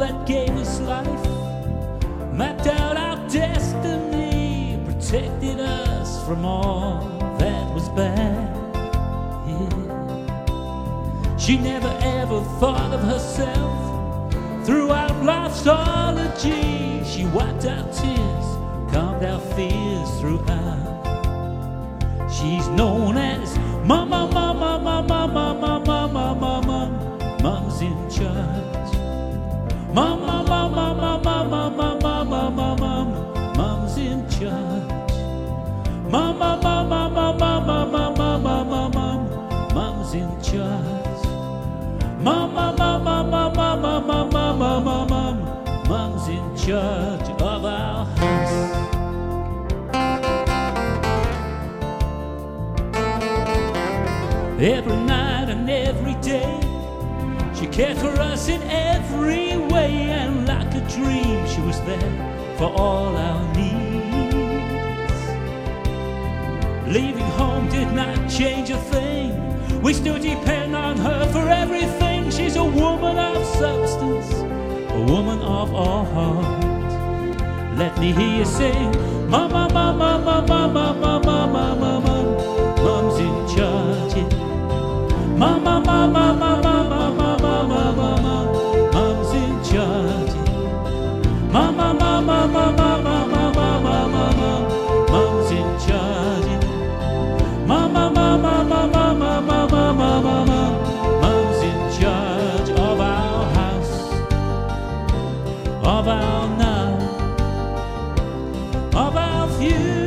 that gave us life, mapped out our destiny, protected us from all that was bad. Yeah. She never ever thought of herself throughout life's ology. She wiped our tears, calmed our fears throughout. She's known as Mama, Mama, Mama, Mama, Mama, Mama, Mom's in charge. Mama, Mama, Mama, Mama, Mama, Mama, Mom's in charge. Mama, Mama, Mama, Mama, Mama, Mama, Mom's in charge. Mama, Mama, Mama, Mama, Mama, Mama, Mom's in charge of our house. Every night and every day, she cared for us in every way, and like a dream she was there for all our needs. Leaving home did not change a thing. We still depend on her for everything. She's a woman of substance, a woman of our heart. Let me hear you sing, Mama, Mama, Mama, Mama, Mama, Mama, Mom's in charge. Yeah. Mama, Mama, Mama, Mama, Mama, Mama, Mom's in charge. Mama, Mama, Mama, Mama, Mama, Mama, Mom's in charge. Mama, Mama, Mama, Mama, Mama, Mama, Mom's in charge of our house, of our now, of our future.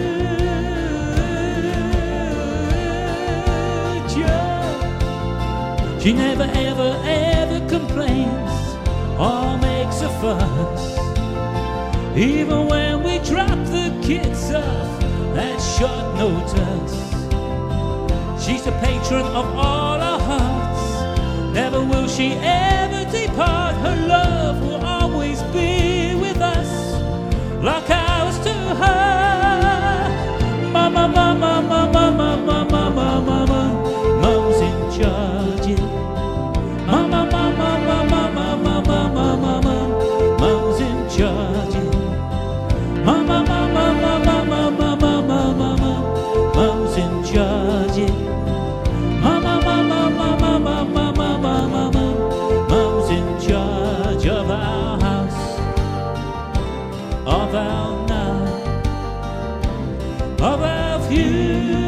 She never, ever, ever complains or makes a fuss. Even when we drop the kids off at short notice, she's the patron of all our hearts. Never will she ever depart. Her love will always be with us, like ours to her. Mama, Mama, Mama, Mama, Mama, Mama, Mom's in charge. Yeah. Mama, Mama, Mama, Mama, Mama, Mama, Mom's in charge. Mama, Mama, Mama, Mama, Mama, Mama, Mom's in charge. Mama, Mama, Mama, Mama, Mama, Mama, Mom's in charge of our house, of our now, of our future.